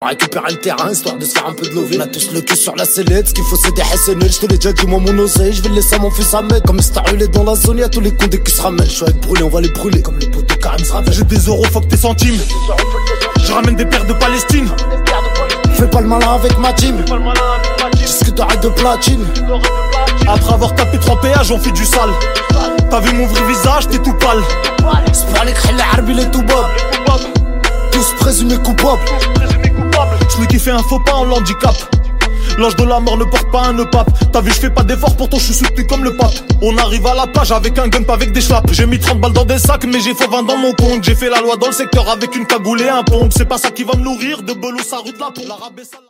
On récupère le terrain histoire de se faire un peu de loving. On a tous le cul sur la sellette, ce qu'il faut c'est des SNL. J'te l'ai déjà dit moi mon oseille, j'vais le laisser à mon fils Ahmed. Comme star rulé dans la zone, y'a tous les condés qui se ramènent. J'suis avec brûlé, on va les brûler comme les poteaux Karim se rappellent. J'ai des euros, fuck tes centimes. Je ramène des paires de Palestine. Fais pas le malin avec ma team. Disque d'arrêt de platine. Après avoir tapé 3 péages, on fait du sale. T'as vu mon vrai visage, t'es tout pâle. C'est pas les crêles, les les tout bob. Tous présumés coupables. Celui qui fait un faux pas, on l'handicap. L'ange de la mort ne porte pas un nœud pape. T'as vu, je fais pas d'effort, pourtant je suis soutenu comme le pape. On arrive à la plage avec un gun, pas avec des schlaps. J'ai mis 30 balles dans des sacs, mais j'ai faux 20 dans mon compte. J'ai fait la loi dans le secteur avec une cagoule et un pompe. C'est pas ça qui va me nourrir, de belos à rue de la pompe.